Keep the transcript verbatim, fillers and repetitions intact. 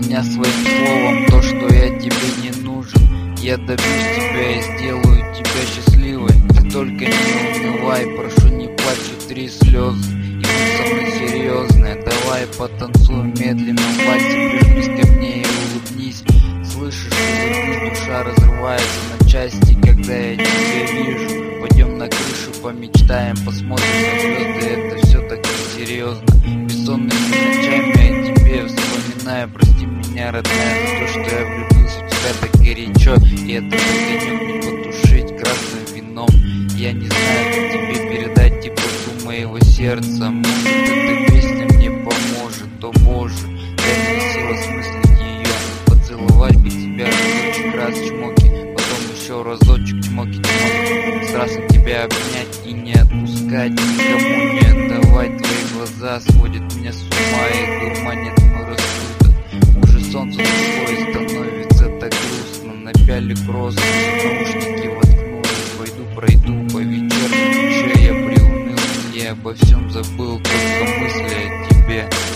меня своим словом то, что я тебе не нужен. Я добьюсь тебя и сделаю тебя счастливой. Ты только не унывай, прошу, не плачь, утри слезы и будь со мной серьезная. Давай потанцуем медленно в вальсе, прижмись ко мне и улыбнись. Слышишь, что душа разрывается на части, когда я тебя вижу. Пойдем на крышу, помечтаем, посмотрим на звезды, это все так несерьезно. Бессонными ночами я тебе вспоминаю. Прости меня, родная, за то, что я влюбился в тебя так горячо. И этот огонек не потушить красным вином. Я не знаю, как тебе передать теплоту моего сердца. Может, эта песня мне поможет, о боже, дай мне сил осмыслить ее. Поцеловать бы тебя разочек, раз чмоки, потом еще разочек чмоки-чмоки. Страстно тебя обнять и не отпускать, никому не отдавать. Твои глаза сводят меня с ума и дурманят мой рассудок. Уже солнце зашло и становится так грустно. Напяли кроссы, наушники воткнули, пойду пройду по вечерней душе. Я приуныл и обо всем забыл, только мысли о тебе.